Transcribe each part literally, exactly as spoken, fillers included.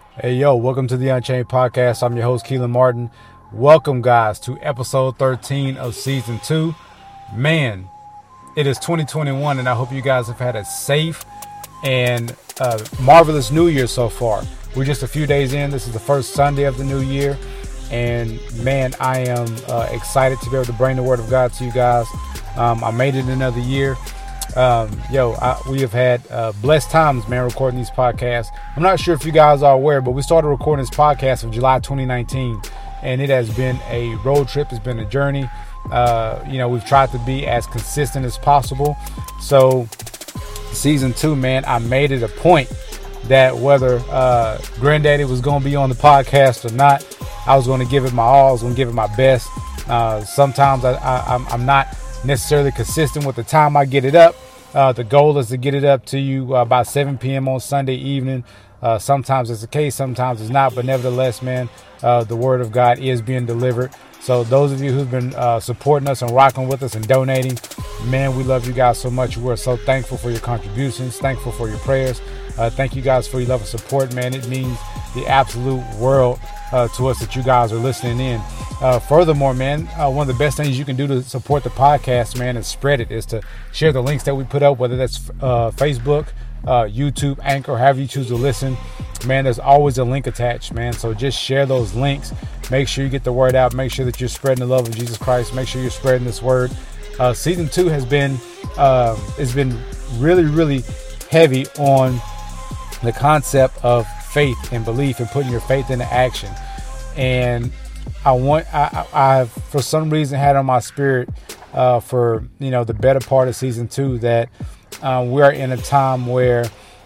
Hey, yo, welcome to the Unchained Podcast. I'm your host, Keelan Martin. Welcome, guys, to episode thirteen of season two. Man, it is twenty twenty-one, and I hope you guys have had a safe and uh, marvelous new year so far. We're just a few days in. This is the first Sunday of the new year. And, man, I am uh, excited to be able to bring the Word of God to you guys. Um, I made it another year. Um, yo, I, we have had uh, blessed times, man, recording these podcasts. I'm not sure if you guys are aware, but we started recording this podcast in July twenty nineteen, and it has been a road trip. It's been a journey. Uh, you know, we've tried to be as consistent as possible. So season two, man, I made it a point that whether uh, Granddaddy was going to be on the podcast or not, I was going to give it my all. I was going to give it my best. Uh, sometimes I, I, I'm, I'm not necessarily consistent with the time I get it up. Uh, the goal is to get it up to you uh, by seven p.m. on Sunday evening. Uh, sometimes it's the case, sometimes it's not, but nevertheless, man, uh, the Word of God is being delivered. So those of you who've been uh, supporting us and rocking with us and donating, man, we love you guys so much. We're so thankful for your contributions, thankful for your prayers. Uh, thank you guys for your love and support, man. It means the absolute world uh, to us that you guys are listening in. Uh, furthermore, man, uh, one of the best things you can do to support the podcast, man, and spread it is to share the links that we put up, whether that's uh, Facebook, uh, YouTube, Anchor, however you choose to listen. Man, there's always a link attached, man. So just share those links. Make sure you get the word out. Make sure that you're spreading the love of Jesus Christ. Make sure you're spreading this word. Uh, season two has been uh, has been really, really heavy on the concept of faith and belief and putting your faith into action. And I want, I, I, I've for some reason had on my spirit uh, for, you know, the better part of season two that um, we are in a time where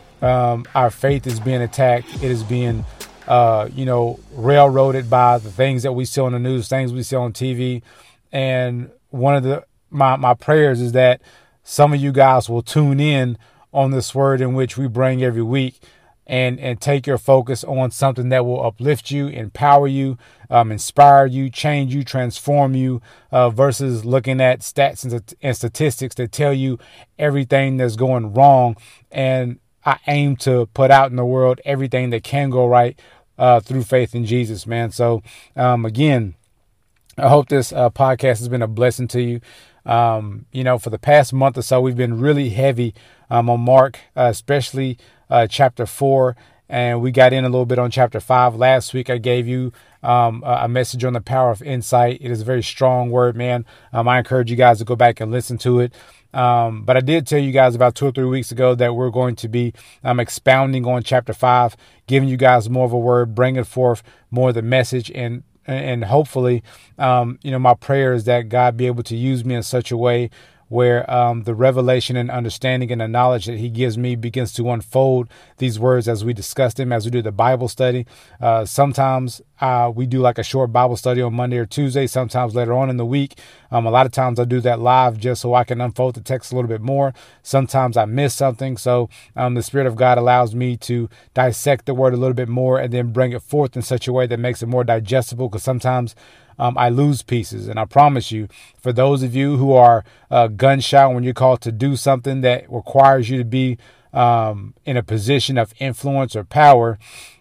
um, our faith is being attacked. It is being, uh, you know, railroaded by the things that we see on the news, things we see on T V. And one of the, my, my prayers is that some of you guys will tune in on this word in which we bring every week. And, and take your focus on something that will uplift you, empower you, um, inspire you, change you, transform you, uh, versus looking at stats and, and statistics that tell you everything that's going wrong. And I aim to put out in the world everything that can go right uh, through faith in Jesus, man. So, um, again, I hope this uh, podcast has been a blessing to you. Um, you know, for the past month or so, we've been really heavy um, on Mark, uh, especially uh, chapter four. And we got in a little bit on chapter five. Last week, I gave you um, a message on the power of insight. It is a very strong word, man. Um, I encourage you guys to go back and listen to it. Um, but I did tell you guys about two or three weeks ago that we're going to be um, expounding on chapter five, giving you guys more of a word, bringing forth more of the message, and And hopefully, um, you know, my prayer is that God be able to use me in such a way where um, the revelation and understanding and the knowledge that he gives me begins to unfold these words as we discuss them, as we do the Bible study. Uh, sometimes uh, we do like a short Bible study on Monday or Tuesday, sometimes later on in the week. Um, a lot of times I do that live just so I can unfold the text a little bit more. Sometimes I miss something. So um, the Spirit of God allows me to dissect the word a little bit more and then bring it forth in such a way that makes it more digestible, because sometimes Um, I lose pieces. And I promise you, for those of you who are uh, gun shy when you're called to do something that requires you to be um, in a position of influence or power,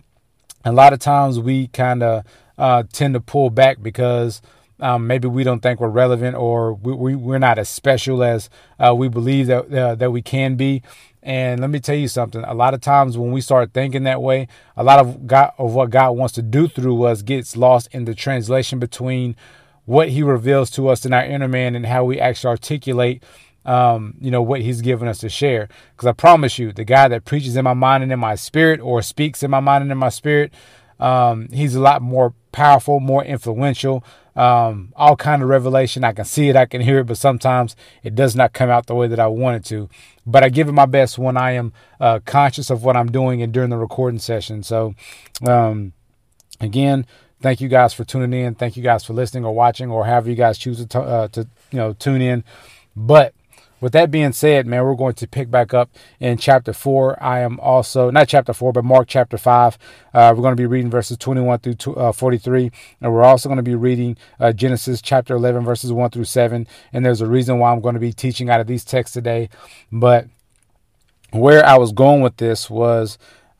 a lot of times we kind of uh, tend to pull back because um, maybe we don't think we're relevant, or we, we, we're not as special as uh, we believe that uh, that we can be. And let me tell you something. A lot of times when we start thinking that way, a lot of God, of what God wants to do through us gets lost in the translation between what he reveals to us in our inner man and how we actually articulate, um, you know, what he's given us to share. Because I promise you, the guy that preaches in my mind and in my spirit, or speaks in my mind and in my spirit, um, he's a lot more powerful, more influential, um, all kind of revelation. I can see it, I can hear it, but sometimes it does not come out the way that I want it to. But I give it my best when I am uh, conscious of what I'm doing and during the recording session. So, um, again, thank you guys for tuning in. Thank you guys for listening or watching, or however you guys choose to, t- uh, to you know, tune in. But with that being said, man, we're going to pick back up in chapter four. I am also, not chapter four, but Mark chapter five. Uh, we're going to be reading verses twenty-one through forty-three. And we're also going to be reading uh, Genesis chapter eleven, verses one through seven. And there's a reason why I'm going to be teaching out of these texts today. But where I was going with this was,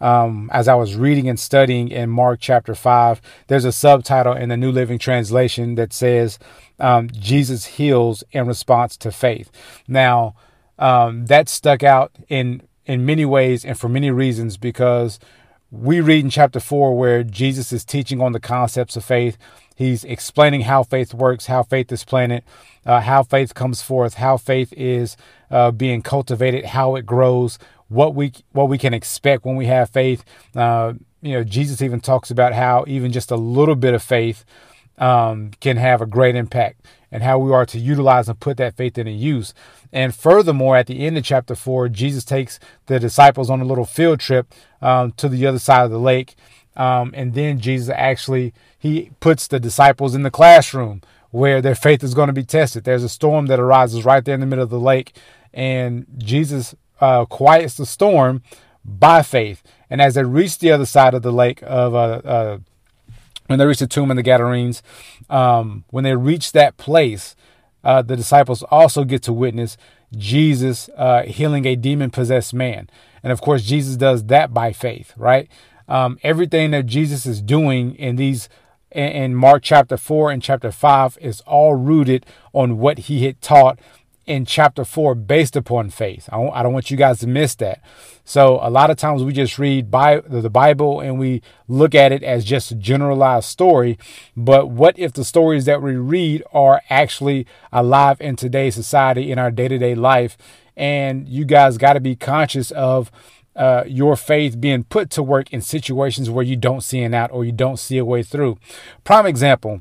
um, as I was reading and studying in Mark chapter five, there's a subtitle in the New Living Translation that says, um, Jesus heals in response to faith. Now, um, that stuck out in, in many ways and for many reasons, because we read in chapter four where Jesus is teaching on the concepts of faith. He's explaining how faith works, how faith is planted, uh, how faith comes forth, how faith is uh, being cultivated, how it grows, what we what we can expect when we have faith. Uh, you know, Jesus even talks about how even just a little bit of faith um, can have a great impact, and how we are to utilize and put that faith into use. And furthermore, at the end of chapter four, Jesus takes the disciples on a little field trip um, to the other side of the lake. Um, and then Jesus actually, he puts the disciples in the classroom where their faith is going to be tested. There's a storm that arises right there in the middle of the lake, and Jesus uh, quiets the storm by faith. And as they reach the other side of the lake of, uh, uh, when they reach the tomb of the Gadarenes, um, when they reach that place, uh, the disciples also get to witness Jesus uh, healing a demon-possessed man. And of course, Jesus does that by faith, right? Um, everything that Jesus is doing in these in, in Mark chapter four and chapter five is all rooted on what he had taught in chapter four based upon faith. I don't, I don't want you guys to miss that. So a lot of times we just read Bi- the Bible and we look at it as just a generalized story. But what if the stories that we read are actually alive in today's society, in our day-to-day life? And you guys got to be conscious of Uh, your faith being put to work in situations where you don't see an out or you don't see a way through. Prime example,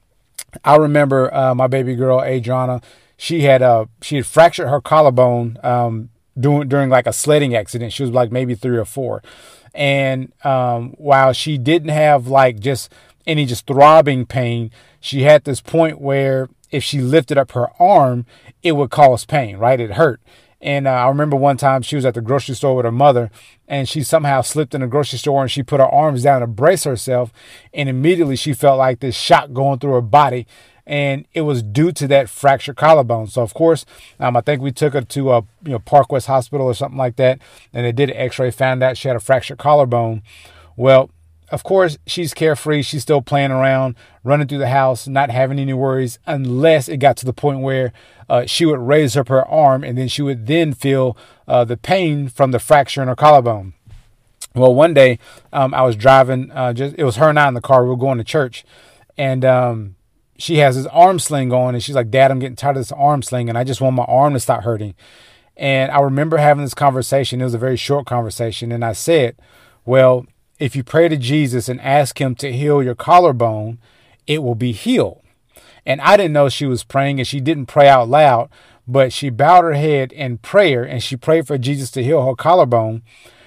I remember uh, my baby girl Adriana. She had uh, she had fractured her collarbone um, doing during like a sledding accident. She was like maybe three or four, and um, while she didn't have like just any just throbbing pain, she had this point where if she lifted up her arm, it would cause pain. Right, it hurt. And uh, I remember one time she was at the grocery store with her mother, and she somehow slipped in the grocery store and she put her arms down to brace herself. And immediately she felt like this shock going through her body. And it was due to that fractured collarbone. So, of course, um, I think we took her to a you know Park West Hospital or something like that. And they did an x-ray, found out she had a fractured collarbone. Well, of course, she's carefree. She's still playing around, running through the house, not having any worries, unless it got to the point where uh, she would raise up her arm and then she would then feel uh, the pain from the fracture in her collarbone. Well, one day um, I was driving, uh, just it was her and I in the car. We were going to church, and um, she has this arm sling on, and she's like, "Dad, I'm getting tired of this arm sling, and I just want my arm to stop hurting." And I remember having this conversation. It was a very short conversation, and I said, well, if you pray to Jesus and ask him to heal your collarbone, it will be healed. And I didn't know she was praying, and she didn't pray out loud, but she bowed her head in prayer and she prayed for Jesus to heal her collarbone.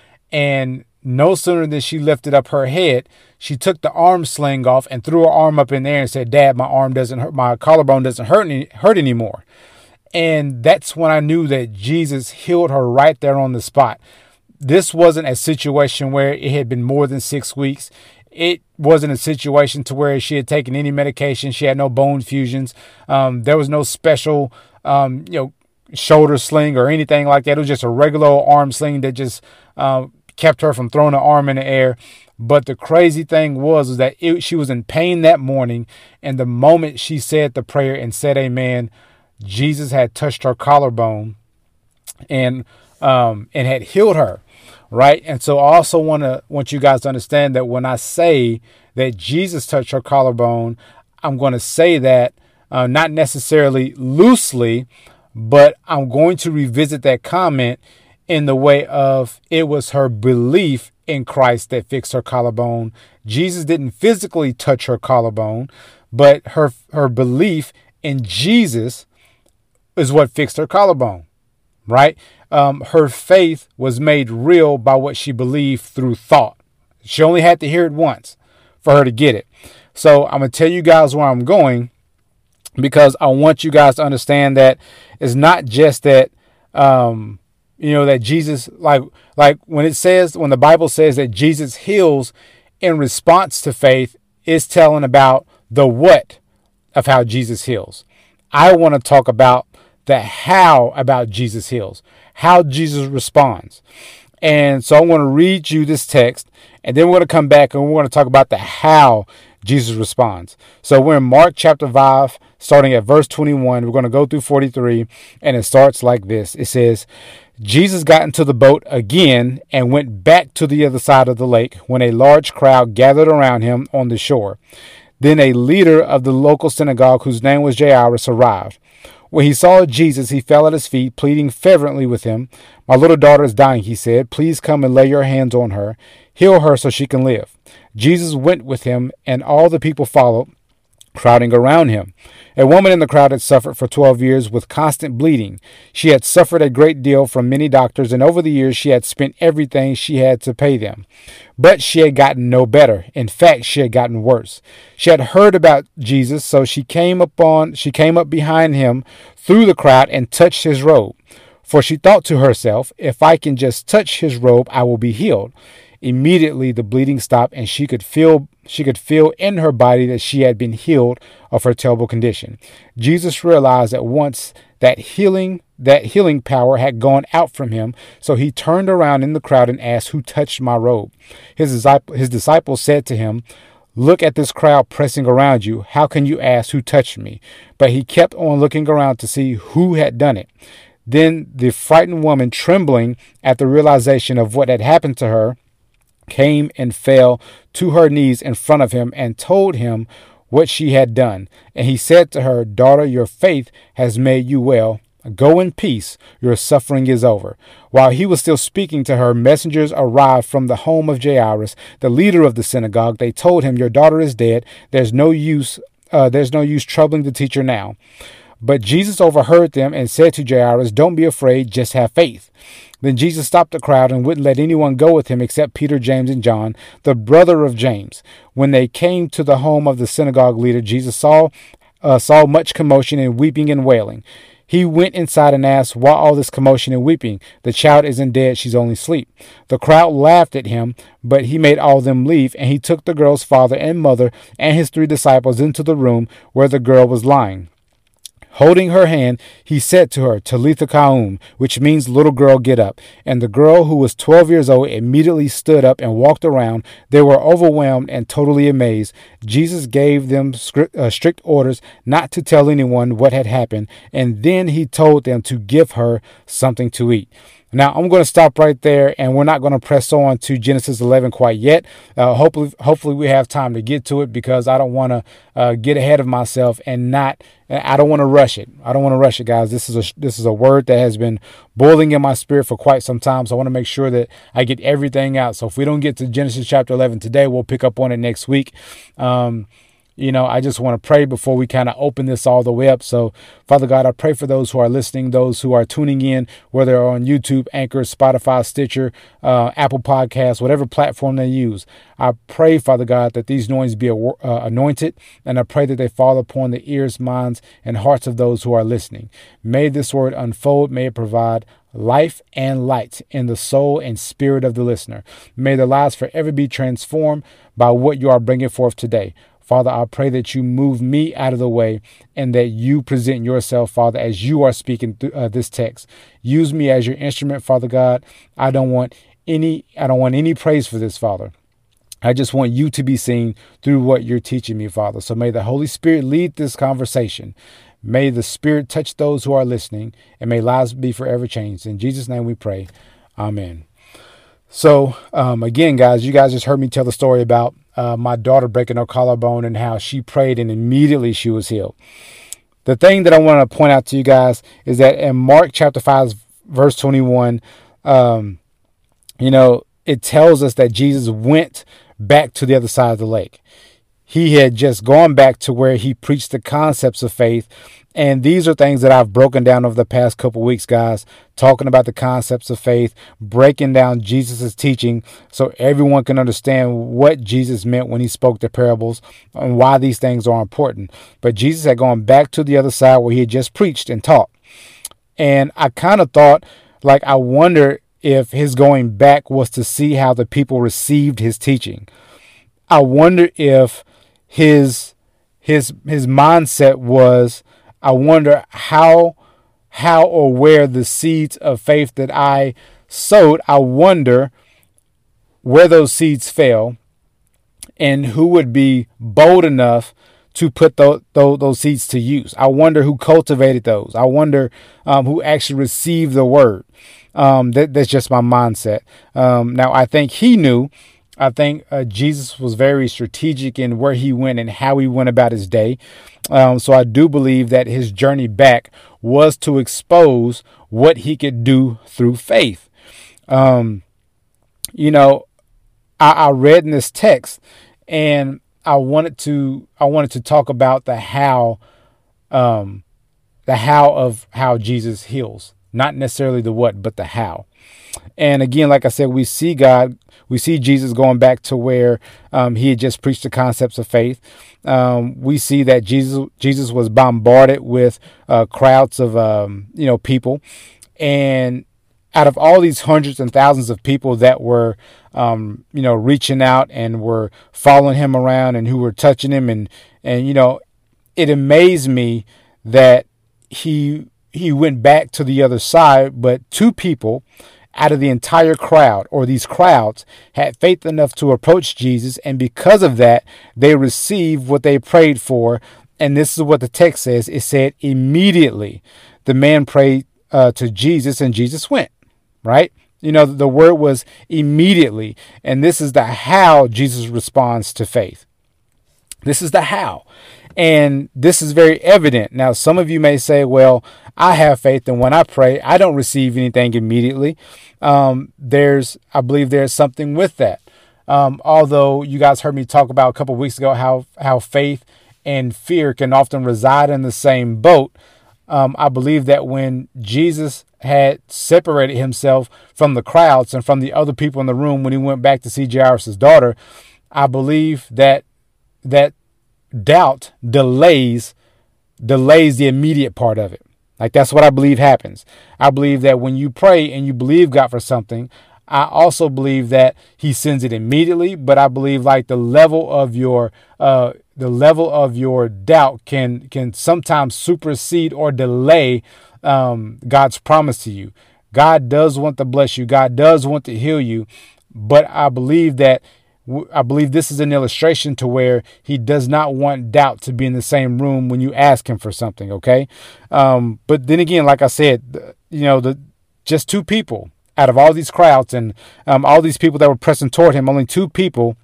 And no sooner than she lifted up her head, she took the arm sling off and threw her arm up in there and said, "Dad, my arm doesn't hurt. My collarbone doesn't hurt, any, hurt anymore." And that's when I knew that Jesus healed her right there on the spot. This wasn't a situation where it had been more than six weeks. It wasn't a situation to where she had taken any medication. She had no bone fusions. Um, there was no special, um, you know, shoulder sling or anything like that. It was just a regular old arm sling that just uh, kept her from throwing her arm in the air. But the crazy thing was, was that it, she was in pain that morning. And the moment she said the prayer and said amen, Jesus had touched her collarbone and um, and had healed her. Right. And so I also want to want you guys to understand that when I say that Jesus touched her collarbone, I'm going to say that uh, not necessarily loosely, but I'm going to revisit that comment in the way of it was her belief in Christ that fixed her collarbone. Jesus didn't physically touch her collarbone, but her her belief in Jesus is what fixed her collarbone. Right. Um, her faith was made real by what she believed through thought. She only had to hear it once for her to get it. So I'm going to tell you guys where I'm going, because I want you guys to understand that it's not just that, um, you know, that Jesus, like, like when it says, when the Bible says that Jesus heals in response to faith, it's telling about the what of how Jesus heals. I want to talk about the how about Jesus heals, how Jesus responds. And so I'm going to read you this text, and then we're going to come back and we're going to talk about the how Jesus responds. So we're in Mark chapter five, starting at verse twenty-one. We're going to go through forty-three, and it starts like this. It says, Jesus got into the boat again and went back to the other side of the lake when a large crowd gathered around him on the shore. Then a leader of the local synagogue, whose name was Jairus, arrived. When he saw Jesus, he fell at his feet, pleading fervently with him. My little daughter is dying, he said. Please come and lay your hands on her. Heal her so she can live. Jesus went with him, and all the people followed, crowding around him. A woman in the crowd had suffered for twelve years with constant bleeding. She had suffered a great deal from many doctors, and over the years she had spent everything she had to pay them. But she had gotten no better. In fact, she had gotten worse. She had heard about Jesus, so she came upon she came up behind him through the crowd and touched his robe. For she thought to herself, if I can just touch his robe, I will be healed. Immediately the bleeding stopped, and she could feel she could feel in her body that she had been healed of her terrible condition. Jesus realized at once that healing that healing power had gone out from him, so he turned around in the crowd and asked, "Who touched my robe?" His disciple, his disciples said to him, "Look at this crowd pressing around you. How can you ask who touched me?" But he kept on looking around to see who had done it. Then the frightened woman, trembling at the realization of what had happened to her, came and fell to her knees in front of him and told him what she had done. And he said to her, "Daughter, your faith has made you well. Go in peace. Your suffering is over." While he was still speaking to her, messengers arrived from the home of Jairus, the leader of the synagogue. They told him, "Your daughter is dead. There's no use. Uh, there's no use troubling the teacher now." But Jesus overheard them and said to Jairus, "Don't be afraid, just have faith." Then Jesus stopped the crowd and wouldn't let anyone go with him except Peter, James, and John, the brother of James. When they came to the home of the synagogue leader, Jesus saw uh, saw much commotion and weeping and wailing. He went inside and asked, "Why all this commotion and weeping? The child isn't dead, she's only asleep." The crowd laughed at him, but he made all of them leave, and he took the girl's father and mother and his three disciples into the room where the girl was lying. Holding her hand, he said to her, "Talitha koum," which means, "Little girl, get up." And the girl, who was twelve years old, immediately stood up and walked around. They were overwhelmed and totally amazed. Jesus gave them strict, uh, strict orders not to tell anyone what had happened, and then he told them to give her something to eat. Now, I'm going to stop right there, and we're not going to press on to Genesis eleven quite yet. Uh, hopefully, hopefully we have time to get to it, because I don't want to uh, get ahead of myself and not. I don't want to rush it. I don't want to rush it, guys. This is a this is a word that has been boiling in my spirit for quite some time, so I want to make sure that I get everything out. So if we don't get to Genesis chapter eleven today, we'll pick up on it next week. Um, You know, I just want to pray before we kind of open this all the way up. So, Father God, I pray for those who are listening, those who are tuning in, whether they're on YouTube, Anchor, Spotify, Stitcher, uh, Apple Podcasts, whatever platform they use. I pray, Father God, that these noise be uh, anointed, and I pray that they fall upon the ears, minds, and hearts of those who are listening. May this word unfold. May it provide life and light in the soul and spirit of the listener. May their lives forever be transformed by what you are bringing forth today. Father, I pray that you move me out of the way and that you present yourself, Father, as you are speaking through uh, this text. Use me as your instrument, Father God. I don't want any, I don't want any praise for this, Father. I just want you to be seen through what you're teaching me, Father. So may the Holy Spirit lead this conversation. May the Spirit touch those who are listening, and may lives be forever changed. In Jesus' name we pray. Amen. So, um, again, guys, you guys just heard me tell the story about Uh, my daughter breaking her collarbone and how she prayed and immediately she was healed. The thing that I want to point out to you guys is that in Mark chapter five, verse twenty-one, um, you know, it tells us that Jesus went back to the other side of the lake. He had just gone back to where he preached the concepts of faith. And these are things that I've broken down over the past couple weeks, guys, talking about the concepts of faith, breaking down Jesus' teaching so everyone can understand what Jesus meant when he spoke the parables and why these things are important. But Jesus had gone back to the other side where he had just preached and taught. And I kind of thought, like, I wonder if his going back was to see how the people received his teaching. I wonder if his his his mindset was, I wonder how how or where the seeds of faith that I sowed, I wonder where those seeds fell and who would be bold enough to put those, those, those seeds to use. I wonder who cultivated those. I wonder um, who actually received the word. Um, that, that's just my mindset. Um, now, I think he knew. I think uh, Jesus was very strategic in where he went and how he went about his day. Um, so I do believe that his journey back was to expose what he could do through faith. Um, you know, I, I read in this text, and I wanted to I wanted to talk about the how, um, the how of how Jesus heals, not necessarily the what, but the how. And again, like I said, we see God, we see Jesus going back to where um, he had just preached the concepts of faith. Um, we see that Jesus Jesus was bombarded with uh, crowds of um, you know people, and out of all these hundreds and thousands of people that were um, you know reaching out and were following him around and who were touching him, and and you know it amazed me that he he went back to the other side, but two people out of the entire crowd, or these crowds, had faith enough to approach Jesus, and because of that, they received what they prayed for. And this is what the text says. It said, immediately the man prayed uh, to Jesus, and Jesus went, right? You know, the word was immediately, and this is the how Jesus responds to faith. This is the how. And this is very evident. Now, some of you may say, well, I have faith, and when I pray, I don't receive anything immediately. Um, there's, I believe there's something with that. Um, although you guys heard me talk about a couple of weeks ago how, how faith and fear can often reside in the same boat. Um, I believe that when Jesus had separated himself from the crowds and from the other people in the room when he went back to see Jairus' daughter, I believe that that doubt delays delays the immediate part of it. Like, that's what I believe happens. I believe that when you pray and you believe God for something, I also believe that he sends it immediately, but I believe like the level of your uh the level of your doubt can can sometimes supersede or delay um God's promise to you. God does want to bless you. God does want to heal you, but I believe that I believe this is an illustration to where he does not want doubt to be in the same room when you ask him for something. Okay. Um, but then again, like I said, you know, the just two people out of all these crowds and um, all these people that were pressing toward him, only two people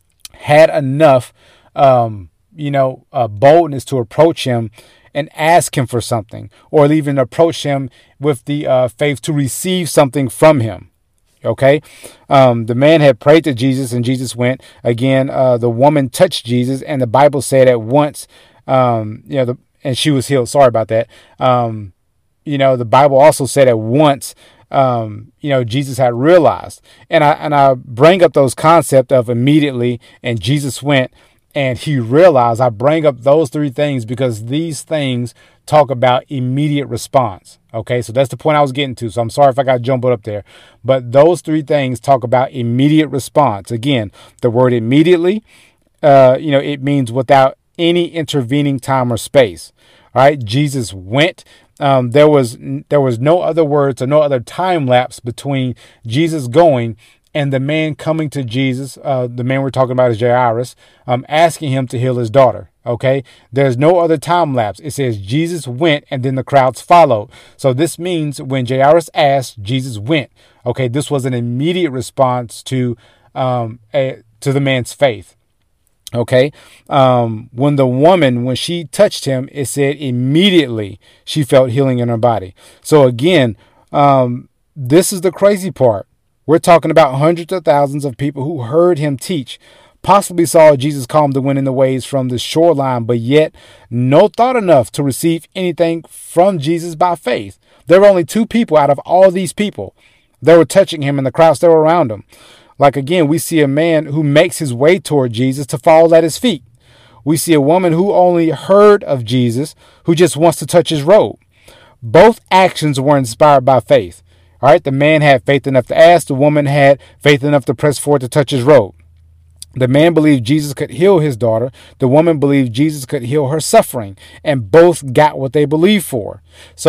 had enough, um, you know, uh, boldness to approach him and ask him for something, or even approach him with the uh, faith to receive something from him. Okay. Um, the man had prayed to Jesus, and Jesus went. Again, uh, the woman touched Jesus, and the Bible said at once, um, you know, the, and she was healed. Sorry about that. Um, you know, the Bible also said at once, um, you know, Jesus had realized. And I, and I bring up those concepts of immediately, and Jesus went, and he realized. I bring up those three things because these things talk about immediate response. Okay, so that's the point I was getting to. So I'm sorry if I got jumbled up there. But those three things talk about immediate response. Again, the word immediately, uh, you know, it means without any intervening time or space. All right, Jesus went. Um, there was there was no other words or no other time lapse between Jesus going and the man coming to Jesus. Uh, the man we're talking about is Jairus, um, asking him to heal his daughter. Okay, there's no other time lapse. It says Jesus went, and then the crowds followed. So this means when Jairus asked, Jesus went. Okay, this was an immediate response to um, a, to the man's faith. Okay, um, when the woman, when she touched him, it said immediately she felt healing in her body. So again, um, this is the crazy part. We're talking about hundreds of thousands of people who heard him teach, possibly saw Jesus calm the wind and the waves from the shoreline, but yet no thought enough to receive anything from Jesus by faith. There were only two people out of all these people that were touching him and the crowds that were around him. Like, again, we see a man who makes his way toward Jesus to fall at his feet. We see a woman who only heard of Jesus, who just wants to touch his robe. Both actions were inspired by faith. All right, the man had faith enough to ask. The woman had faith enough to press forward to touch his robe. The man believed Jesus could heal his daughter. The woman believed Jesus could heal her suffering, and both got what they believed for. So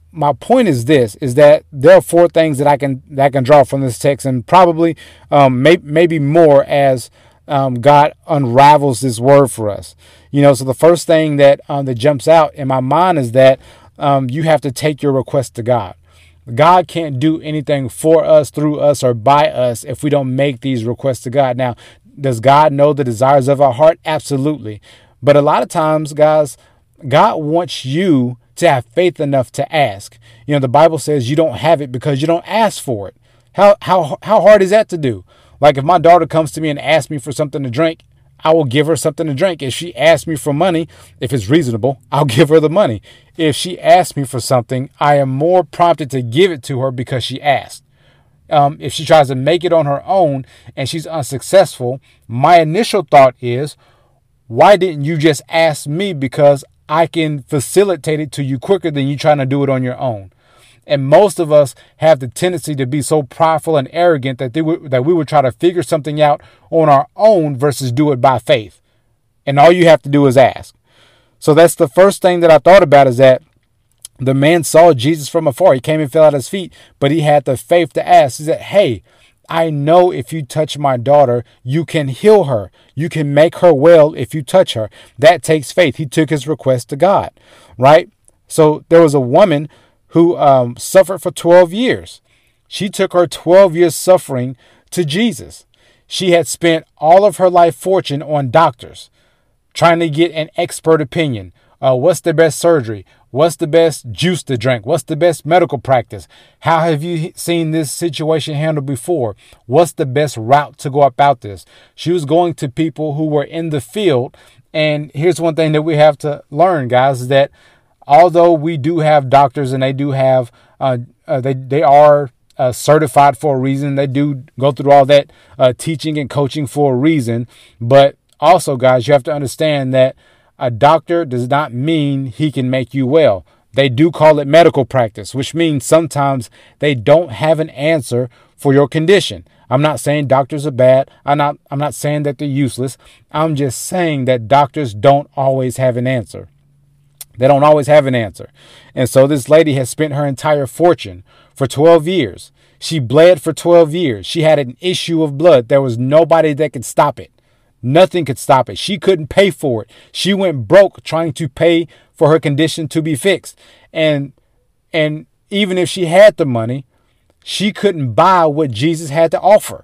my point is this, is that there are four things that I can that I can draw from this text, and probably um, may, maybe more as um, God unravels this word for us. You know, so the first thing that um, that jumps out in my mind is that um, you have to take your request to God. God can't do anything for us, through us, or by us if we don't make these requests to God. Now, does God know the desires of our heart? Absolutely. But a lot of times, guys, God wants you to have faith enough to ask. You know, the Bible says you don't have it because you don't ask for it. How how how hard is that to do? Like if my daughter comes to me and asks me for something to drink, I will give her something to drink. If she asks me for money, if it's reasonable, I'll give her the money. If she asks me for something, I am more prompted to give it to her because she asked. Um, if she tries to make it on her own and she's unsuccessful, my initial thought is, why didn't you just ask me? Because I can facilitate it to you quicker than you trying to do it on your own. And most of us have the tendency to be so prideful and arrogant that they would, that we would try to figure something out on our own versus do it by faith. And all you have to do is ask. So that's the first thing that I thought about, is that the man saw Jesus from afar. He came and fell at his feet, but he had the faith to ask. He said, hey, I know if you touch my daughter, you can heal her. You can make her well if you touch her. That takes faith. He took his request to God, right? So there was a woman who um, suffered for twelve years. She took her twelve years suffering to Jesus. She had spent all of her life fortune on doctors, trying to get an expert opinion. Uh, what's the best surgery? What's the best juice to drink? What's the best medical practice? How have you seen this situation handled before? What's the best route to go about this? She was going to people who were in the field. And here's one thing that we have to learn, guys, is that although we do have doctors and they do have, uh, uh, they, they are uh, certified for a reason. They do go through all that uh, teaching and coaching for a reason. But also, guys, you have to understand that a doctor does not mean he can make you well. They do call it medical practice, which means sometimes they don't have an answer for your condition. I'm not saying doctors are bad. I'm not, I'm not saying that they're useless. I'm just saying that doctors don't always have an answer. They don't always have an answer. And so this lady has spent her entire fortune for twelve years. She bled for twelve years. She had an issue of blood. There was nobody that could stop it. Nothing could stop it. She couldn't pay for it. She went broke trying to pay for her condition to be fixed. And and even if she had the money, she couldn't buy what Jesus had to offer.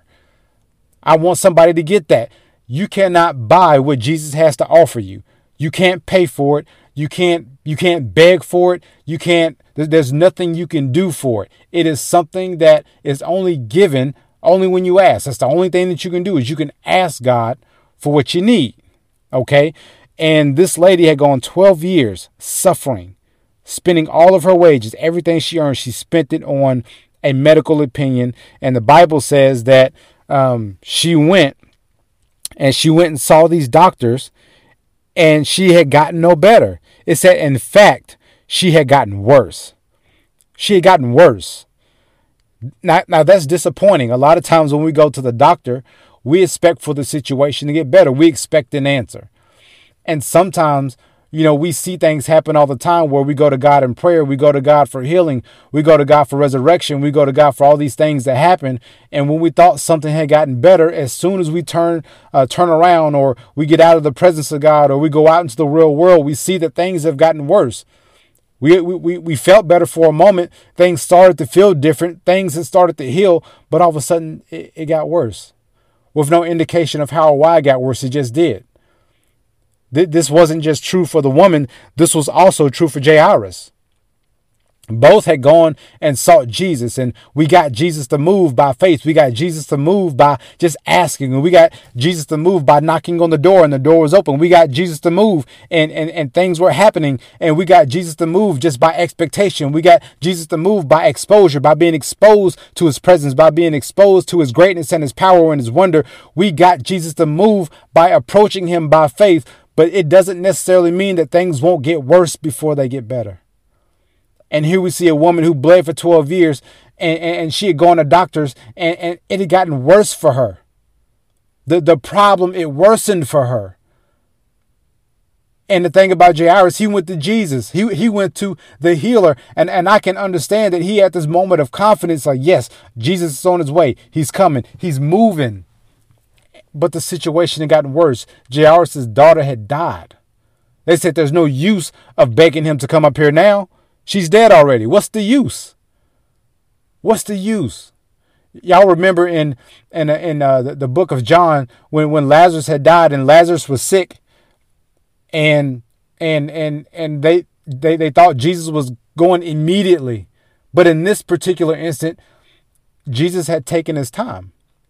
I want somebody to get that. You cannot buy what Jesus has to offer you. You can't pay for it. You can't you can't beg for it. You can't there's nothing you can do for it. It is something that is only given only when you ask. That's the only thing that you can do, is you can ask God for what you need. Okay. And this lady had gone twelve years suffering, spending all of her wages, everything she earned. She spent it on a medical opinion. And the Bible says that um, she went and she went and saw these doctors, and she had gotten no better. It said, in fact, she had gotten worse. She had gotten worse. Now, now that's disappointing. A lot of times when we go to the doctor, we expect for the situation to get better. We expect an answer. And sometimes, you know, we see things happen all the time where we go to God in prayer. We go to God for healing. We go to God for resurrection. We go to God for all these things that happen. And when we thought something had gotten better, as soon as we turn uh, turn around, or we get out of the presence of God, or we go out into the real world, we see that things have gotten worse. We, we, we felt better for a moment. Things started to feel different. Things had started to heal. But all of a sudden, it, it got worse. With no indication of how or why it got worse. It just did. This wasn't just true for the woman. This was also true for Jairus. Both had gone and sought Jesus, and we got Jesus to move by faith. We got Jesus to move by just asking, and we got Jesus to move by knocking on the door, and the door was open. We got Jesus to move, and, and, and things were happening, and we got Jesus to move just by expectation. We got Jesus to move by exposure, by being exposed to his presence, by being exposed to his greatness and his power and his wonder. We got Jesus to move by approaching him by faith, but it doesn't necessarily mean that things won't get worse before they get better. And here we see a woman who bled for twelve years, and, and, and she had gone to doctors, and, and it had gotten worse for her. The, the problem, it worsened for her. And the thing about Jairus, he went to Jesus. He he went to the healer. And, and I can understand that he had this moment of confidence, like, yes, Jesus is on his way. He's coming. He's moving. But the situation had gotten worse. Jairus' daughter had died. They said there's no use of begging him to come up here now. She's dead already. What's the use? What's the use? Y'all remember in in in uh, the, the book of John when, when Lazarus had died and Lazarus was sick, and and and and they they they thought Jesus was going immediately, but in this particular instant, Jesus had taken his time.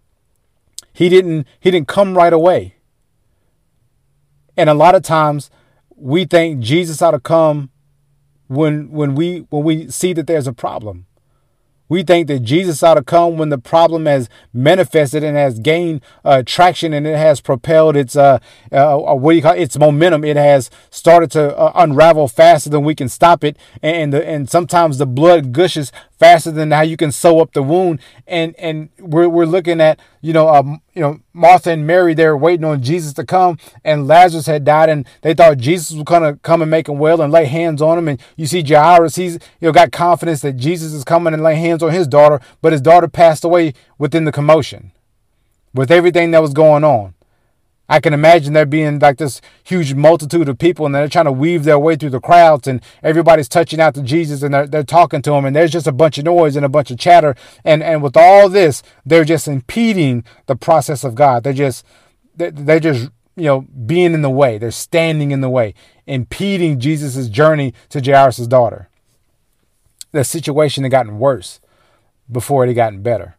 He didn't he didn't come right away. And a lot of times we think Jesus ought to come when when we when we see that there's a problem. We think that Jesus ought to come when the problem has manifested and has gained uh, traction and it has propelled its uh, uh what do you call it? its momentum. It has started to uh, unravel faster than we can stop it, and the, and sometimes the blood gushes faster than how you can sew up the wound. And and we're we're looking at you know um you know Martha and Mary, they're waiting on Jesus to come, and Lazarus had died, and they thought Jesus was gonna come and make him well and lay hands on him. And you see Jairus, he's you know got confidence that Jesus is coming and lay hands on his daughter, but his daughter passed away within the commotion, with everything that was going on. I can imagine there being like this huge multitude of people, and they're trying to weave their way through the crowds, and everybody's touching out to Jesus, and they're, they're talking to him, and there's just a bunch of noise and a bunch of chatter. And, and with all this, they're just impeding the process of God. They're just, they're just, you know, being in the way. They're standing in the way, impeding Jesus's journey to Jairus' daughter. The situation had gotten worse before it had gotten better.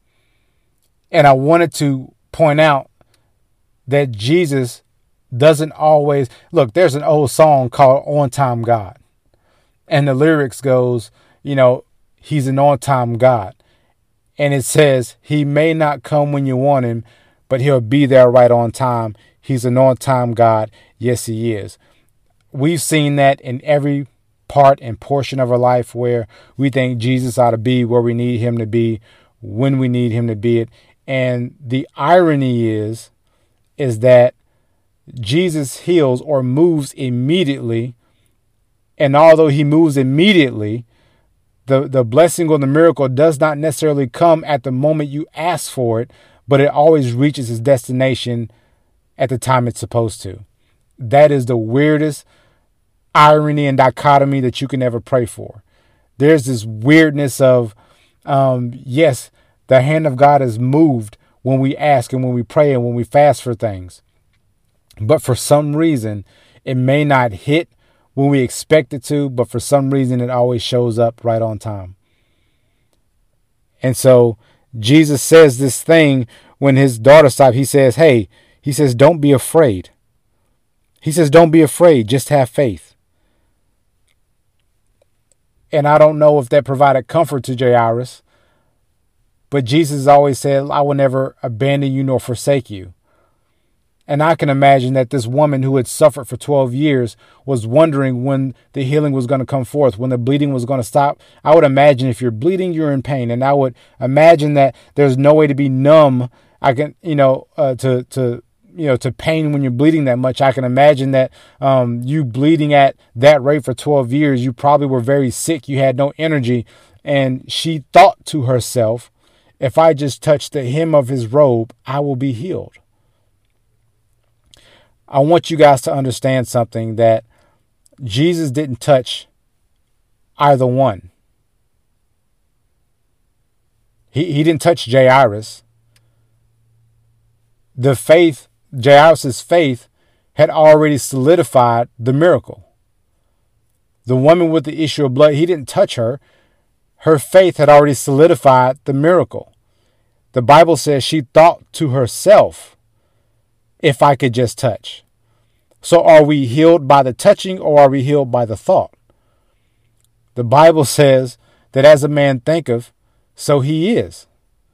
And I wanted to point out that Jesus doesn't always look. There's an old song called On Time God, and the lyrics goes, you know, he's an on time God. And it says he may not come when you want him, but he'll be there right on time. He's an on time God. Yes, he is. We've seen that in every part and portion of our life where we think Jesus ought to be where we need him to be, when we need him to be it. And the irony is, is that Jesus heals or moves immediately. And although he moves immediately, the, the blessing or the miracle does not necessarily come at the moment you ask for it, but it always reaches its destination at the time it's supposed to. That is the weirdest irony and dichotomy that you can ever pray for. There's this weirdness of, um, yes, the hand of God is moved when we ask and when we pray and when we fast for things. But for some reason, it may not hit when we expect it to, but for some reason, it always shows up right on time. And so Jesus says this thing when his daughter stopped. He says, hey, he says, don't be afraid. He says, don't be afraid. Just have faith. And I don't know if that provided comfort to Jairus, but Jesus always said, I will never abandon you nor forsake you. And I can imagine that this woman who had suffered for twelve years was wondering when the healing was going to come forth, when the bleeding was going to stop. I would imagine if you're bleeding, you're in pain. And I would imagine that there's no way to be numb. I can, you know, uh, to, to, you know, to pain when you're bleeding that much. I can imagine that um, you bleeding at that rate for twelve years, you probably were very sick. You had no energy. And she thought to herself, if I just touch the hem of his robe, I will be healed. I want you guys to understand something, that Jesus didn't touch either one. He, he didn't touch Jairus. The faith, Jairus' faith had already solidified the miracle. The woman with the issue of blood, he didn't touch her. Her faith had already solidified the miracle. The Bible says she thought to herself, if I could just touch. So are we healed by the touching, or are we healed by the thought? The Bible says that as a man thinketh, so he is.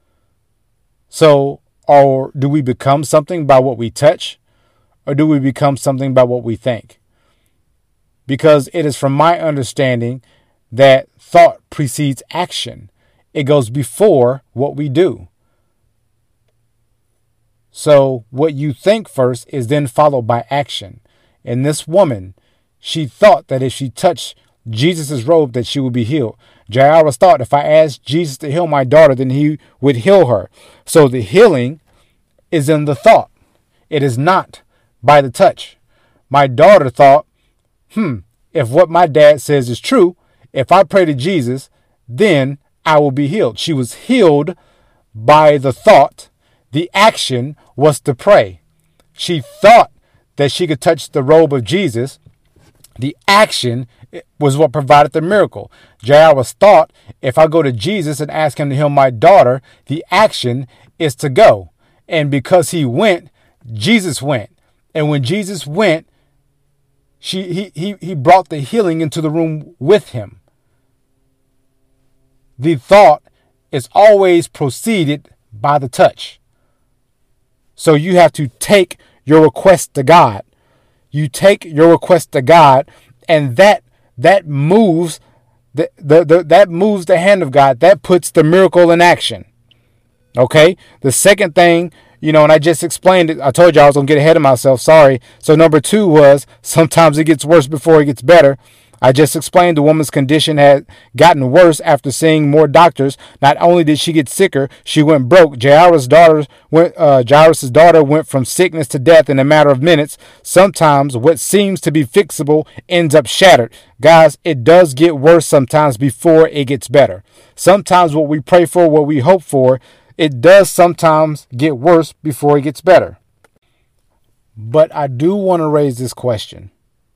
So, or do we become something by what we touch, or do we become something by what we think? Because it is from my understanding that thought precedes action. It goes before what we do. So what you think first is then followed by action. And this woman, she thought that if she touched Jesus' robe that she would be healed. Jairus thought if I asked Jesus to heal my daughter, then he would heal her. So the healing is in the thought. It is not by the touch. My daughter thought, hmm, if what my dad says is true, if I pray to Jesus, then I will be healed. She was healed by the thought. The action was to pray. She thought that she could touch the robe of Jesus. The action was what provided the miracle. Jairus thought, if I go to Jesus and ask him to heal my daughter, the action is to go. And because he went, Jesus went. And when Jesus went, she he he he brought the healing into the room with him. The thought is always preceded by the touch. So you have to take your request to God. You take your request to God, and that that moves the, the, the that moves the hand of God. That puts the miracle in action. Okay? The second thing, you know, and I just explained it. I told you I was going to get ahead of myself. Sorry. So number two was sometimes it gets worse before it gets better. I just explained the woman's condition had gotten worse after seeing more doctors. Not only did she get sicker, she went broke. Jairus' daughter went, uh, Jairus' daughter went from sickness to death in a matter of minutes. Sometimes what seems to be fixable ends up shattered. Guys, it does get worse sometimes before it gets better. Sometimes what we pray for, what we hope for, it does sometimes get worse before it gets better. But I do want to raise this question.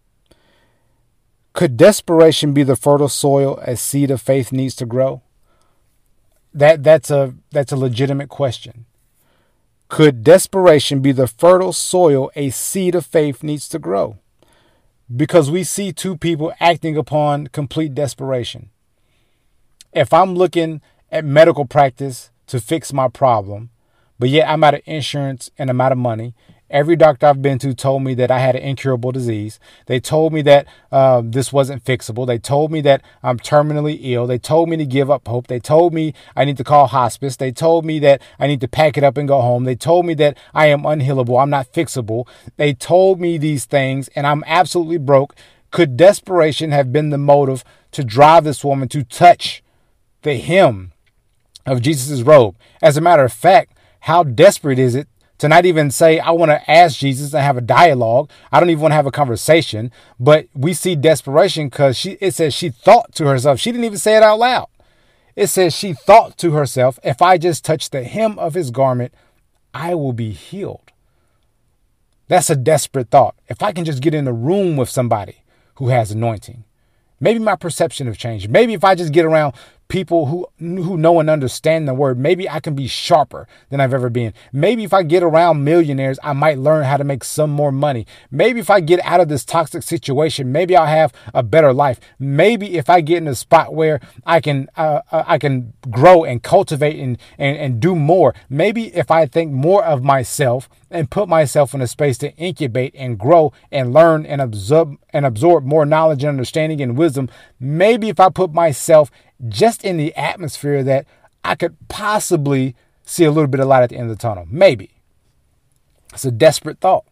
Could desperation be the fertile soil a seed of faith needs to grow? That that's a that's a legitimate question. Could desperation be the fertile soil a seed of faith needs to grow? Because we see two people acting upon complete desperation. If I'm looking at medical practice to fix my problem, but yet I'm out of insurance and I'm out of money, every doctor I've been to told me that I had an incurable disease. They told me that uh, this wasn't fixable. They told me that I'm terminally ill. They told me to give up hope. They told me I need to call hospice. They told me that I need to pack it up and go home. They told me that I am unhealable. I'm not fixable. They told me these things and I'm absolutely broke. Could desperation have been the motive to drive this woman to touch the hem of Jesus' robe? As a matter of fact, how desperate is it to not even say, I want to ask Jesus and have a dialogue. I don't even want to have a conversation. But we see desperation because she. It says she thought to herself. She didn't even say it out loud. It says she thought to herself, if I just touch the hem of his garment, I will be healed. That's a desperate thought. If I can just get in the room with somebody who has anointing, maybe my perception have changed. Maybe if I just get around people who who know and understand the word, maybe I can be sharper than I've ever been. Maybe if I get around millionaires, I might learn how to make some more money. Maybe if I get out of this toxic situation, maybe I'll have a better life. Maybe if I get in a spot where I can uh, I can grow and cultivate and, and, and do more. Maybe if I think more of myself and put myself in a space to incubate and grow and learn and absorb and absorb more knowledge and understanding and wisdom. Maybe if I put myself just in the atmosphere that I could possibly see a little bit of light at the end of the tunnel. Maybe. It's a desperate thought.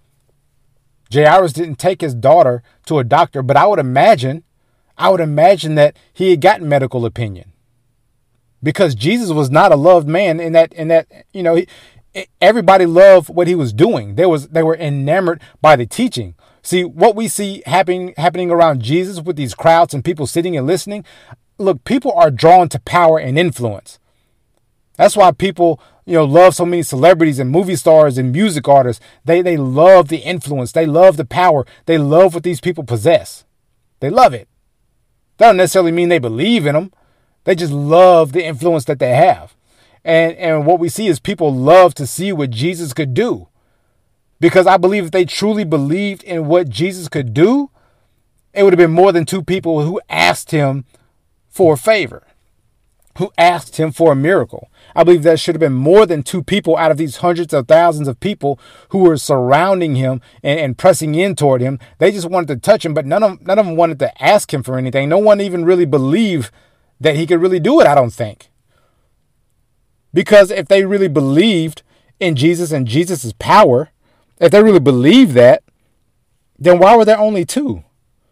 Jairus didn't take his daughter to a doctor, but I would imagine, I would imagine that he had gotten medical opinion. Because Jesus was not a loved man in that, in that, you know, he, everybody loved what he was doing. There was, they were enamored by the teaching. See, what we see happening, happening around Jesus with these crowds and people sitting and listening, look, people are drawn to power and influence. That's why people, you know, love so many celebrities and movie stars and music artists. They they love the influence. They love the power. They love what these people possess. They love it. That doesn't necessarily mean they believe in them. They just love the influence that they have. And and what we see is people love to see what Jesus could do. Because I believe if they truly believed in what Jesus could do, it would have been more than two people who asked him for a favor, who asked him for a miracle. I believe there should have been more than two people out of these hundreds of thousands of people who were surrounding him and, and pressing in toward him. They just wanted to touch him, but none of, none of them wanted to ask him for anything. No one even really believed that he could really do it, I don't think. Because if they really believed in Jesus and Jesus' power, if they really believed that, then why were there only two?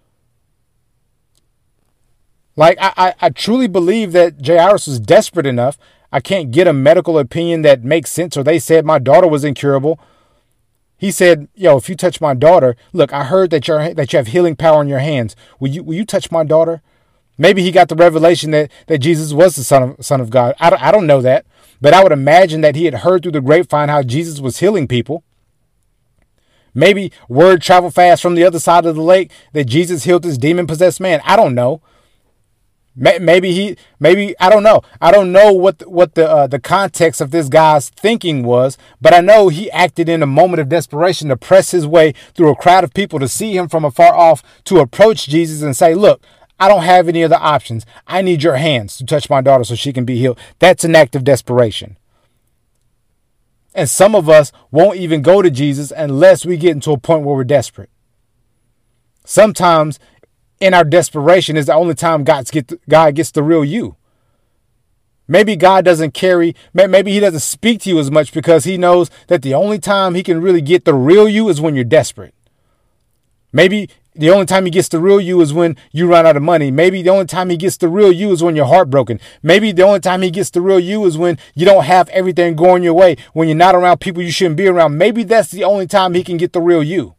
Like, I, I, I truly believe that Jairus was desperate enough. I can't get a medical opinion that makes sense, or they said my daughter was incurable. He said, yo, if you touch my daughter, look, I heard that you're that you have healing power in your hands. Will you will you touch my daughter? Maybe he got the revelation that, that Jesus was the son of, son of God. I don't, I don't know that. But I would imagine that he had heard through the grapevine how Jesus was healing people. Maybe word traveled fast from the other side of the lake that Jesus healed this demon-possessed man. I don't know. Maybe he, maybe, I don't know. I don't know what the, what the uh, the context of this guy's thinking was, but I know he acted in a moment of desperation to press his way through a crowd of people to see him from afar off, to approach Jesus and say, look, I don't have any other options. I need your hands to touch my daughter so she can be healed. That's an act of desperation. And some of us won't even go to Jesus unless we get into a point where we're desperate. Sometimes in our desperation is the only time God's get, God gets the real you. Maybe God doesn't carry, maybe he doesn't speak to you as much because he knows that the only time he can really get the real you is when you're desperate. Maybe the only time he gets the real you is when you run out of money. Maybe the only time he gets the real you is when you're heartbroken. Maybe the only time he gets the real you is when you don't have everything going your way, when you're not around people you shouldn't be around. Maybe that's the only time he can get the real you.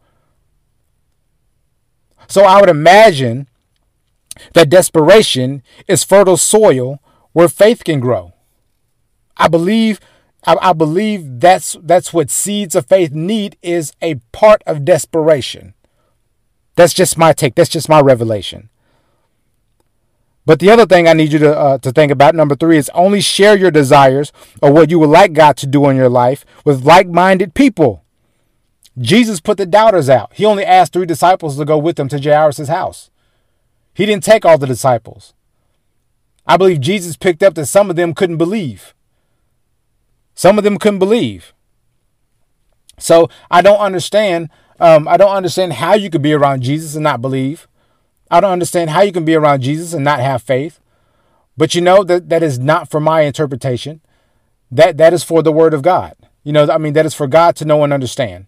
So I would imagine that desperation is fertile soil where faith can grow. I believe, I, I believe that's that's what seeds of faith need, is a part of desperation. That's just my take. That's just my revelation. But the other thing I need you to uh, to think about, number three, is only share your desires or what you would like God to do in your life with like-minded people. Jesus put the doubters out. He only asked three disciples to go with him to Jairus' house. He didn't take all the disciples. I believe Jesus picked up that some of them couldn't believe. Some of them couldn't believe. So I don't understand. Um, I don't understand how you could be around Jesus and not believe. I don't understand how you can be around Jesus and not have faith. But you know that that is not for my interpretation. That that is for the word of God. You know, I mean, that is for God to know and understand.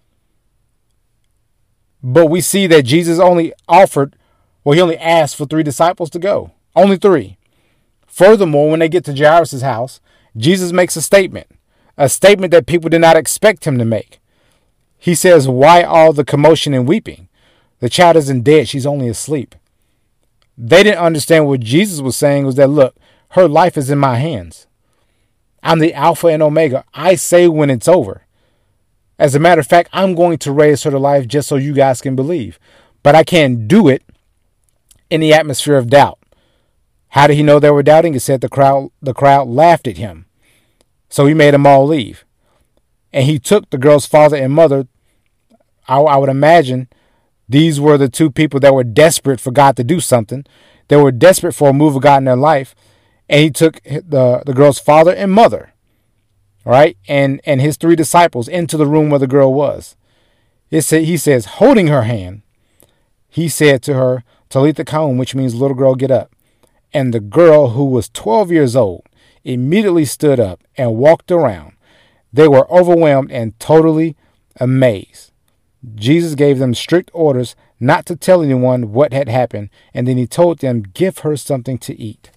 But we see that Jesus only offered, well, he only asked for three disciples to go. Only three. Furthermore, when they get to Jairus' house, Jesus makes a statement. A statement that people did not expect him to make. He says, why all the commotion and weeping? The child isn't dead. She's only asleep. They didn't understand what Jesus was saying was that, look, her life is in my hands. I'm the Alpha and Omega. I say when it's over. As a matter of fact, I'm going to raise her to life just so you guys can believe. But I can't do it in the atmosphere of doubt. How did he know they were doubting? It said the crowd, the crowd laughed at him. So he made them all leave. And he took the girl's father and mother. I, I would imagine these were the two people that were desperate for God to do something. They were desperate for a move of God in their life. And he took the, the girl's father and mother. All right, and, and his three disciples into the room where the girl was. It said, he says, holding her hand, he said to her, Talitha Koum, which means little girl, get up. And the girl, who was twelve years old, immediately stood up and walked around. They were overwhelmed and totally amazed. Jesus gave them strict orders not to tell anyone what had happened. And then he told them, give her something to eat.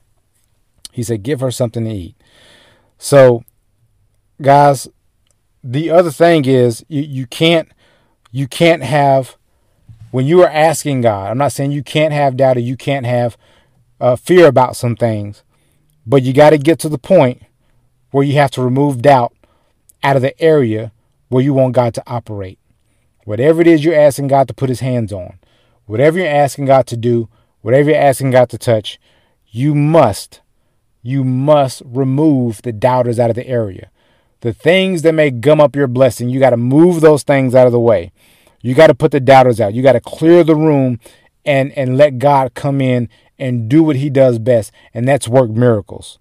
He said, give her something to eat. So, guys, the other thing is you, you can't you can't have, when you are asking God, I'm not saying you can't have doubt or you can't have uh, fear about some things, but you got to get to the point where you have to remove doubt out of the area where you want God to operate. Whatever it is you're asking God to put his hands on, whatever you're asking God to do, whatever you're asking God to touch, you must, you must remove the doubters out of the area. The things that may gum up your blessing, you got to move those things out of the way. You got to put the doubters out. You got to clear the room and, and let God come in and do what he does best. And that's work miracles.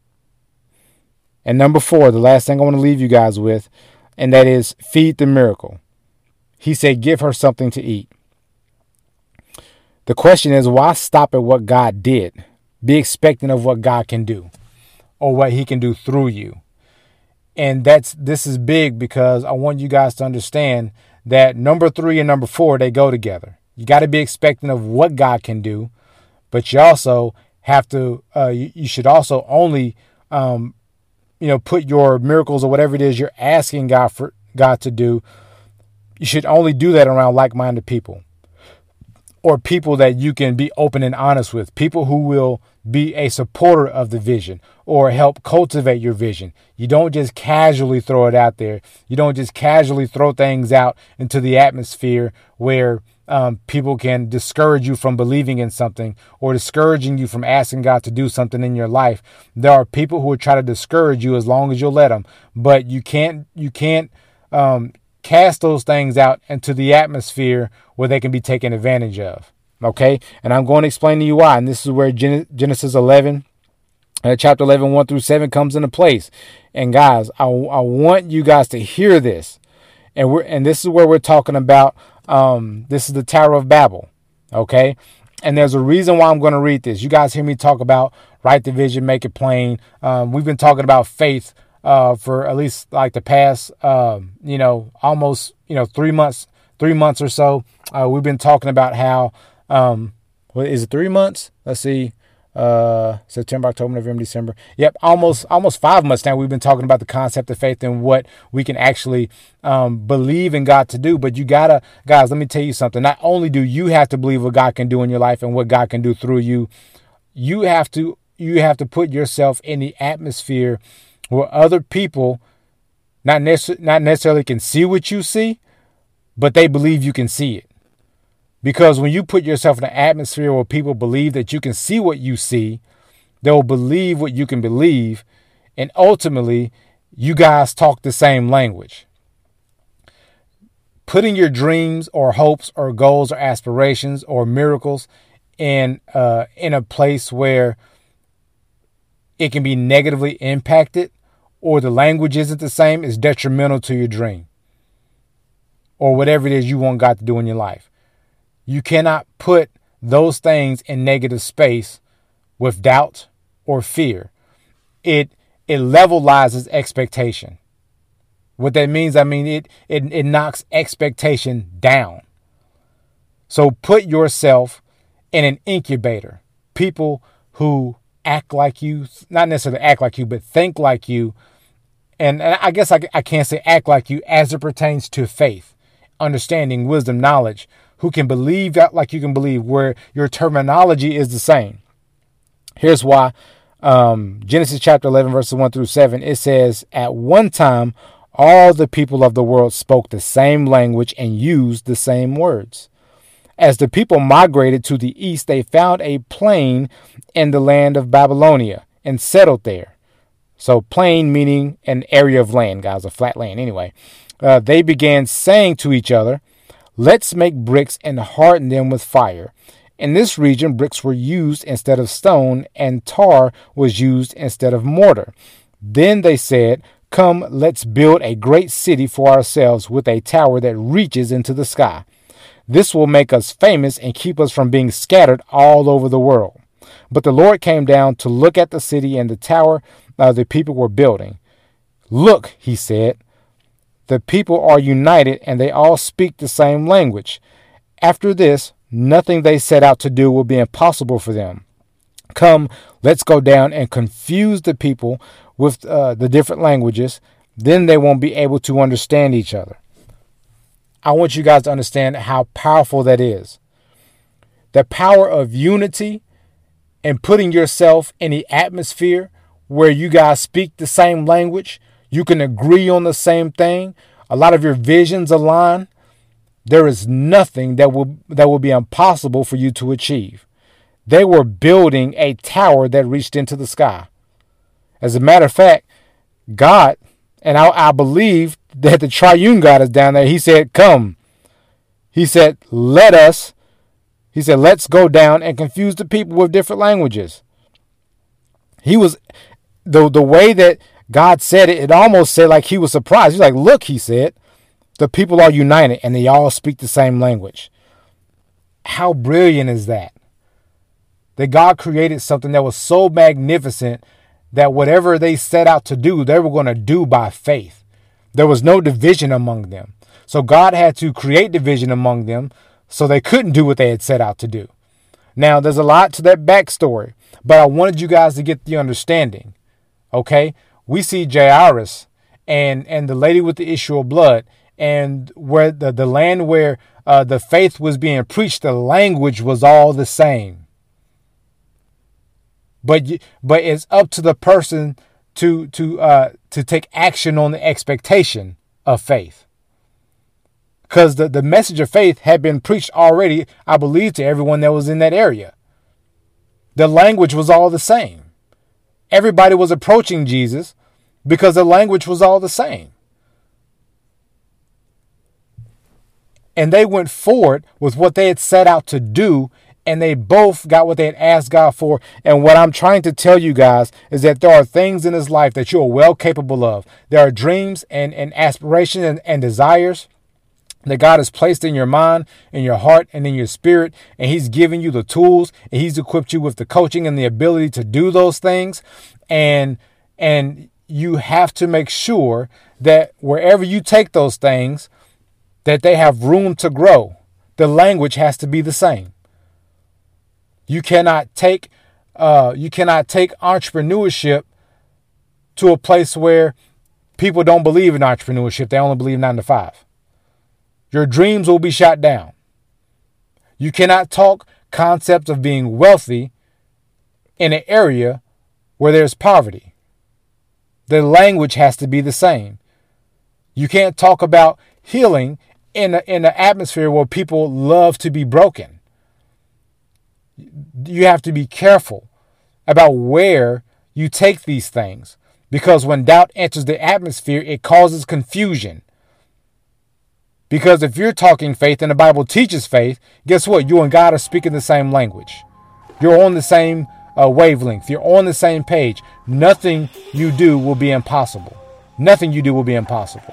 And number four, the last thing I want to leave you guys with, and that is feed the miracle. He said, give her something to eat. The question is, why stop at what God did? Be expectant of what God can do or what he can do through you. And that's this is big because I want you guys to understand that number three and number four, they go together. You got to be expecting of what God can do, but you also have to, uh, you, you should also only, um, you know, put your miracles or whatever it is you're asking God for God to do. You should only do that around like-minded people, or people that you can be open and honest with, people who will be a supporter of the vision or help cultivate your vision. You don't just casually throw it out there. You don't just casually throw things out into the atmosphere where um, people can discourage you from believing in something or discouraging you from asking God to do something in your life. There are people who will try to discourage you as long as you'll let them, but you can't, you can't, um, cast those things out into the atmosphere where they can be taken advantage of. Okay. And I'm going to explain to you why. And this is where Gen- Genesis eleven, uh, chapter eleven, one through seven comes into place. And guys, I, I want you guys to hear this. And we're, and this is where we're talking about, um, this is the Tower of Babel. Okay. And there's a reason why I'm going to read this. You guys hear me talk about write the vision, make it plain. Um, we've been talking about faith Uh, for at least like the past, uh, you know, almost, you know, three months, three months or so. Uh, we've been talking about how, um, what is it, three months? Let's see, uh, September, October, November, December. Yep, almost, almost five months now. We've been talking about the concept of faith and what we can actually um, believe in God to do. But you gotta, guys, let me tell you something. Not only do you have to believe what God can do in your life and what God can do through you, you have to, you have to put yourself in the atmosphere where other people not, necess- not necessarily can see what you see, but they believe you can see it. Because when you put yourself in an atmosphere where people believe that you can see what you see, they'll believe what you can believe, and ultimately, you guys talk the same language. Putting your dreams or hopes or goals or aspirations or miracles in uh, in a place where it can be negatively impacted, or the language isn't the same, is detrimental to your dream or whatever it is you want God to do in your life. You cannot put those things in negative space with doubt or fear. It it levelizes expectation. What that means, I mean, it it, it knocks expectation down. So put yourself in an incubator. People who act like you, not necessarily act like you, but think like you. And, and I guess I, I can't say act like you as it pertains to faith, understanding, wisdom, knowledge, who can believe that like you can believe, where your terminology is the same. Here's why. Um, Genesis chapter eleven, verses one through seven, it says, at one time, all the people of the world spoke the same language and used the same words. As the people migrated to the east, they found a plain in the land of Babylonia and settled there. So plain meaning an area of land, guys, a flat land. Anyway, uh, they began saying to each other, let's make bricks and harden them with fire. In this region, bricks were used instead of stone, and tar was used instead of mortar. Then they said, come, let's build a great city for ourselves with a tower that reaches into the sky. This will make us famous and keep us from being scattered all over the world. But the Lord came down to look at the city and the tower uh, the people were building. Look, he said, the people are united and they all speak the same language. After this, nothing they set out to do will be impossible for them. Come, let's go down and confuse the people with uh, the different languages. Then they won't be able to understand each other. I want you guys to understand how powerful that is. The power of unity and putting yourself in the atmosphere where you guys speak the same language. You can agree on the same thing. A lot of your visions align. There is nothing that will that will be impossible for you to achieve. They were building a tower that reached into the sky. As a matter of fact, God, and I, I believe that the triune God is down there. He said, come. He said, let us. He said, let's go down and confuse the people with different languages. He was, the, the way that God said it, it almost said like he was surprised. He's like, look, he said, the people are united and they all speak the same language. How brilliant is that? That God created something that was so magnificent that whatever they set out to do, they were going to do by faith. There was no division among them. So God had to create division among them so they couldn't do what they had set out to do. Now, there's a lot to that backstory, but I wanted you guys to get the understanding. Okay, we see Jairus and and the lady with the issue of blood, and where the, the land where uh, the faith was being preached, the language was all the same. But but it's up to the person to to uh, to take action on the expectation of faith. Because the, the message of faith had been preached already, I believe, to everyone that was in that area. The language was all the same. Everybody was approaching Jesus because the language was all the same. And they went forward with what they had set out to do, and they both got what they had asked God for. And what I'm trying to tell you guys is that there are things in this life that you are well capable of. There are dreams and, and aspirations and, and desires that God has placed in your mind, in your heart, and in your spirit, and he's given you the tools, and he's equipped you with the coaching and the ability to do those things. And, and you have to make sure that wherever you take those things, that they have room to grow. The language has to be the same. You cannot take, uh, you cannot take entrepreneurship to a place where people don't believe in entrepreneurship. They only believe nine to five. Your dreams will be shot down. You cannot talk concepts of being wealthy in an area where there's poverty. The language has to be the same. You can't talk about healing in a, in an atmosphere where people love to be broken. You have to be careful about where you take these things, because when doubt enters the atmosphere, it causes confusion. Because if you're talking faith and the Bible teaches faith, guess what? You and God are speaking the same language. You're on the same uh, wavelength. You're on the same page. Nothing you do will be impossible. Nothing you do will be impossible.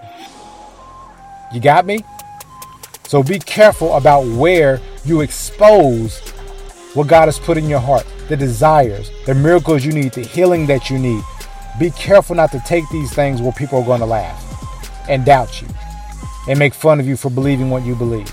You got me? So be careful about where you expose what God has put in your heart, the desires, the miracles you need, the healing that you need. Be careful not to take these things where people are going to laugh and doubt you and make fun of you for believing what you believe.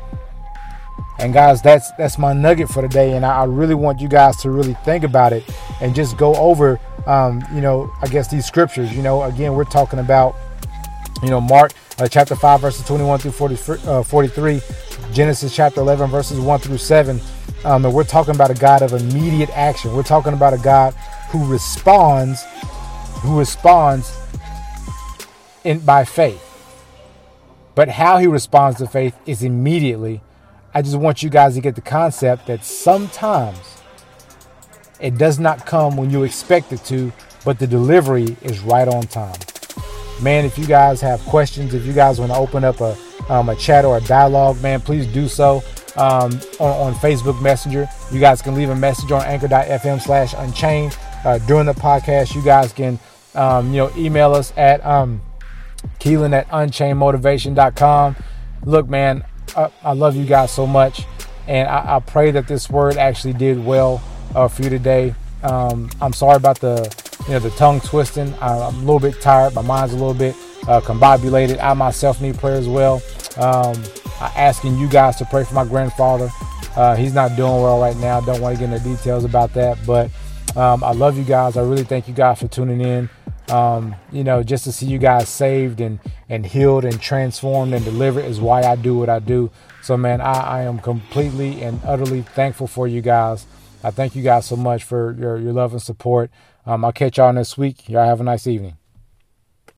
And guys, that's that's my nugget for today. And I, I really want you guys to really think about it and just go over, um, you know, I guess these scriptures. You know, again, we're talking about, you know, Mark uh, chapter five, verses twenty-one through forty, uh, forty-three, Genesis chapter eleven, verses one through seven. Um, and we're talking about a God of immediate action. We're talking about a God who responds, who responds in by faith. But how he responds to faith is immediately. I just want you guys to get the concept that sometimes it does not come when you expect it to, but the delivery is right on time. Man, if you guys have questions, if you guys want to open up a, um, a chat or a dialogue, man, please do so um, on, on Facebook Messenger. You guys can leave a message on anchor.fm slash unchained. Uh, during the podcast, you guys can um, you know, email us at um, Keelan at unchained motivation dot com. Look, man, I, I love you guys so much, and I, I pray that this word actually did well uh, for you today. Um, I'm sorry about the, you know, the tongue twisting. I, I'm a little bit tired. My mind's a little bit uh, combobulated. I myself need prayer as well. Um, I'm asking you guys to pray for my grandfather. Uh, he's not doing well right now. Don't want to get into details about that, but um, I love you guys. I really thank you guys for tuning in. Um, you know, just to see you guys saved and, and healed and transformed and delivered is why I do what I do. So, man, I, I am completely and utterly thankful for you guys. I thank you guys so much for your, your love and support. Um, I'll catch y'all next week. Y'all have a nice evening.